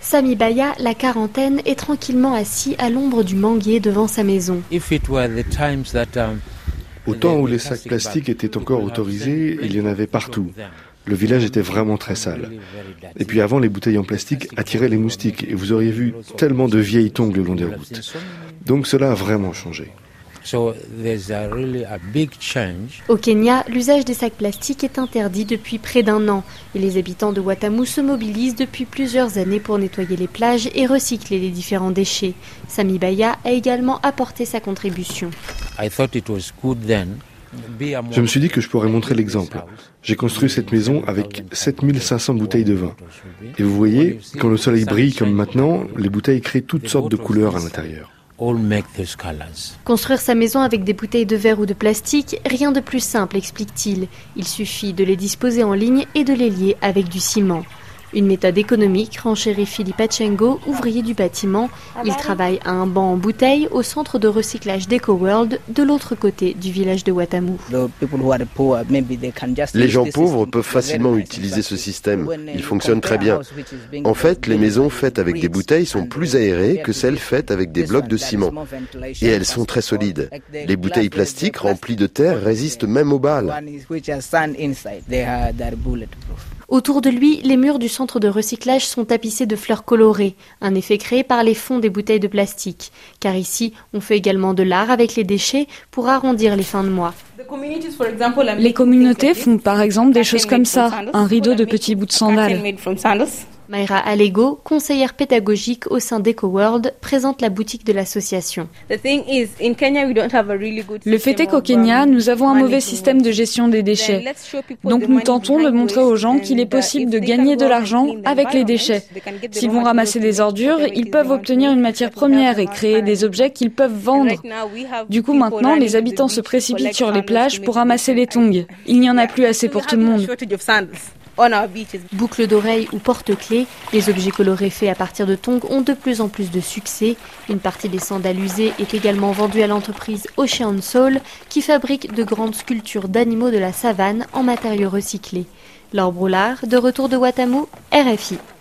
Sami Baya, la quarantaine, est tranquillement assis à l'ombre du manguier devant sa maison. Au temps où les sacs plastiques étaient encore autorisés, il y en avait partout. Le village était vraiment très sale. Et puis avant, les bouteilles en plastique attiraient les moustiques et vous auriez vu tellement de vieilles tongs le long des routes. Donc cela a vraiment changé. Au Kenya, l'usage des sacs plastiques est interdit depuis près d'1 an et les habitants de Watamu se mobilisent depuis plusieurs années pour nettoyer les plages et recycler les différents déchets. Sami Baya a également apporté sa contribution. Je me suis dit que je pourrais montrer l'exemple. J'ai construit cette maison avec 7500 bouteilles de vin. Et vous voyez, quand le soleil brille comme maintenant, les bouteilles créent toutes sortes de couleurs à l'intérieur. Construire sa maison avec des bouteilles de verre ou de plastique, rien de plus simple, explique-t-il. Il suffit de les disposer en ligne et de les lier avec du ciment. Une méthode économique, renchérit Philippe Achengo, ouvrier du bâtiment. Il travaille à un banc en bouteille au centre de recyclage d'EcoWorld, de l'autre côté du village de Watamu. Les gens pauvres peuvent facilement utiliser ce système. Il fonctionne très bien. En fait, les maisons faites avec des bouteilles sont plus aérées que celles faites avec des blocs de ciment. Et elles sont très solides. Les bouteilles plastiques remplies de terre résistent même aux balles. Autour de lui, les murs du centre de recyclage sont tapissés de fleurs colorées, un effet créé par les fonds des bouteilles de plastique. Car ici, on fait également de l'art avec les déchets pour arrondir les fins de mois. Les communautés font par exemple des choses comme ça, un rideau de petits bouts de sandales. Mayra Alego, conseillère pédagogique au sein d'EcoWorld, présente la boutique de l'association. Le fait est qu'au Kenya, nous avons un mauvais système de gestion des déchets. Donc nous tentons de montrer aux gens qu'il est possible de gagner de l'argent avec les déchets. S'ils vont ramasser des ordures, ils peuvent obtenir une matière première et créer des objets qu'ils peuvent vendre. Du coup maintenant, les habitants se précipitent sur les plages pour ramasser les tongs. Il n'y en a plus assez pour tout le monde. Boucles d'oreilles ou porte-clés, les objets colorés faits à partir de tongs ont de plus en plus de succès. Une partie des sandales usées est également vendue à l'entreprise Ocean Soul qui fabrique de grandes sculptures d'animaux de la savane en matériaux recyclés. Laure Broulard, de retour de Watamu, RFI.